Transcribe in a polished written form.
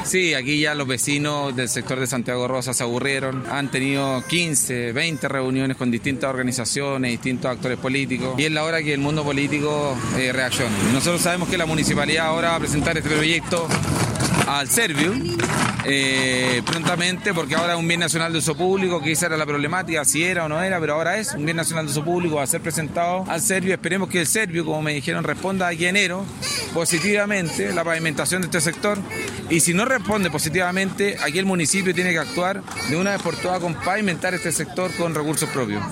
Sí, aquí ya los vecinos del sector de Santiago Rosa se aburrieron, han tenido 15, 20 reuniones con distintas organizaciones, distintos actores políticos, y es la hora que el mundo político reaccione. Nosotros sabemos que la municipalidad ahora va a presentar este proyecto al Serviu prontamente, porque ahora es un bien nacional de uso público, que esa era la problemática, si era o no era, pero ahora es un bien nacional de uso público, va a ser presentado al Serviu. Esperemos que el Serviu, como me dijeron, responda aquí en enero positivamente la pavimentación de este sector, y si no responde positivamente, aquí el municipio tiene que actuar de una vez por todas con pavimentar este sector con recursos propios.